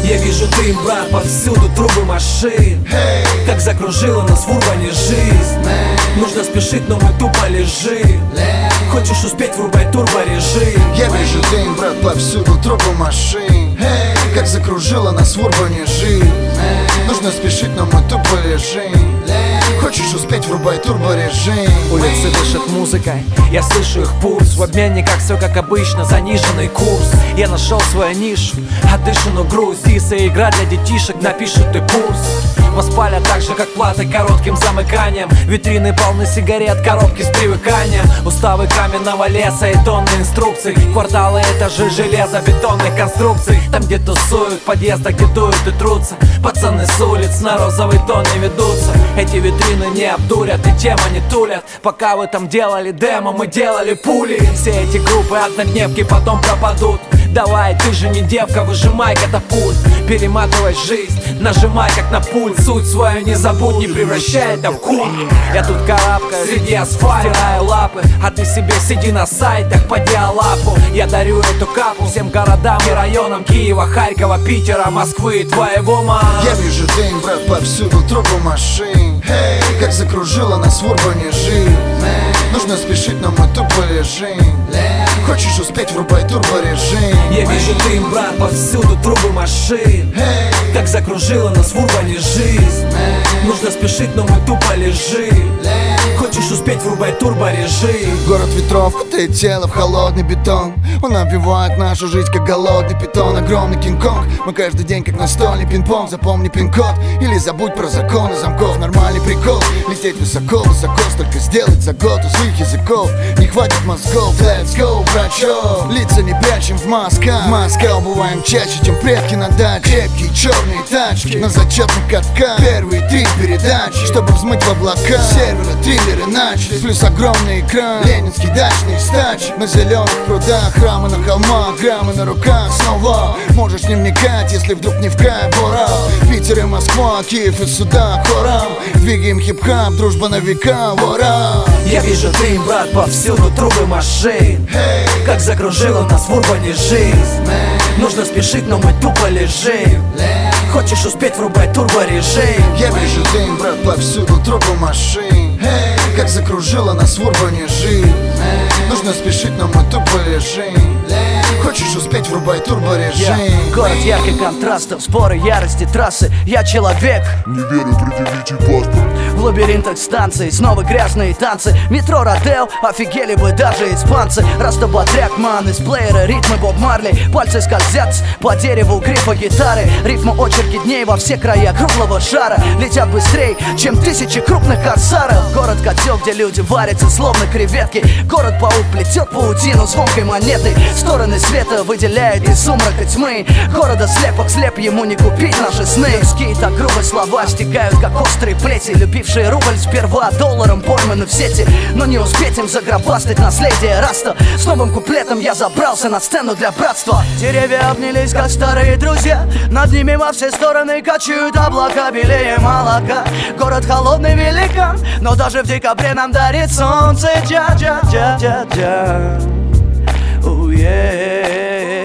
Я вижу дым, брат, повсюду трубы машин. Как закружила нас в урбане жизнь. Нужно спешить, но мы тупо лежим. Хочешь успеть, врубай турборежим. Я вижу дым, брат, повсюду трубы машин. Как закружила нас в урбане жизнь. Нужно спешить, но мы тупо лежим. Хочешь успеть, врубай турборежим. Улицы дышат музыкой, я слышу их пульс. В обменниках все как обычно, заниженный курс. Я нашел свою нишу, отдышанную грусть. Дисы игра для детишек, напишут и пульс. Воспалят так же, как платой, коротким замыканием. Витрины полны сигарет, коробки с привыканием. Уставы каменного леса и тонны инструкций. Кварталы, этажи железобетонных конструкций. Там, где тусуют, подъезда, где дуют и трутся. Пацаны с улиц на розовый тон не ведутся. Эти витрины не обдурят и тема не тулят. Пока вы там делали демо, мы делали пули. Все эти группы однодневки потом пропадут. Давай, ты же не девка, выжимай катапульт. Перематывай жизнь, нажимай как на пульт. Суть свою не забудь, не превращай это в культ. Я тут карабкаюсь среди асфальта, стираю лапы. А ты себе сиди на сайтах по диалапу. Я дарю эту капу всем городам и районам Киева, Харькова, Питера, Москвы и твоего мама. Я вижу дым, брат, повсюду трубы машин. Как закружила нас в урбане жизнь. Нужно спешить, но мы тупо лежим. Хочешь успеть, врубай турборежим. Я вижу дым, брат, повсюду трубы машин. Как закружила нас в урбане жизнь. Нужно спешить, но мы тупо лежим. Хочешь успеть, врубай турборежим. Город ветров кутает тело в холодный бетон. Он обвивает нашу жизнь, как голодный питон. Огромный Кинг-Конг, мы каждый день как настольный пинг-понг. Запомни пин-код или забудь про законы замков. Нормальный прикол, лететь высоко, высоко. Столько сделать за год у своих языков. Не хватит мозгов, let's go, брачо. Лица не прячем в масках. В масках бываем чаще, чем предки на даче. Крепкие черные тачки на зачетных катках. Первые 3 передачи, чтобы взмыть в облака. Серверы, триллеры начались. Плюс огромный экран, ленинский дачный стач. На зеленых прудах, храмы на холмах, граммы на руках снова. Можешь не вникать, если вдруг не в кайф пора. Питер и Москва, Киев и сюда хором. Двигаем хип-хап, дружба на века, вора. Я вижу дым, брат, повсюду трубы машин. Как закружила нас в урбане жизнь. Нужно спешить, но мы тупо лежим. Хочешь успеть, врубай турборежим. Я вижу дым, брат, повсюду трубы машин. Как закружила нас в урбане жизнь. Нужно спешить, но мы тупо лежим. Хочешь успеть, врубай турборежим. Город ярких контрастов, споры, ярости, трассы. Я человек. Не верю, предъявите паспорт. В лабиринтах станций, снова грязные танцы. Метро, Родео, офигели бы даже испанцы. Растобатряк, ман, из плеера, ритмы Боб Марли. Пальцы скользят по дереву грифа гитары. Рифма очерки дней во все края круглого шара. Летят быстрей, чем 1000 крупных корсаров. Город котел, где люди варятся словно креветки. Город-паук плетет паутину звонкой монеты. Стороны света выделяет из сумрака тьмы. Города слепок, слеп ему не купить наши сны. Людские так грубые слова стекают, как острые плети. Любившие рубль сперва долларом пойманы в сети. Но не успеть им загробастать наследие раста. С новым куплетом я забрался на сцену для братства. Деревья обнялись, как старые друзья. Над ними во все стороны качают облака белее молока. Город холодный великан, но даже в декабре нам дарит солнце. Джа-джа-джа-джа-джа. Oh, yeah.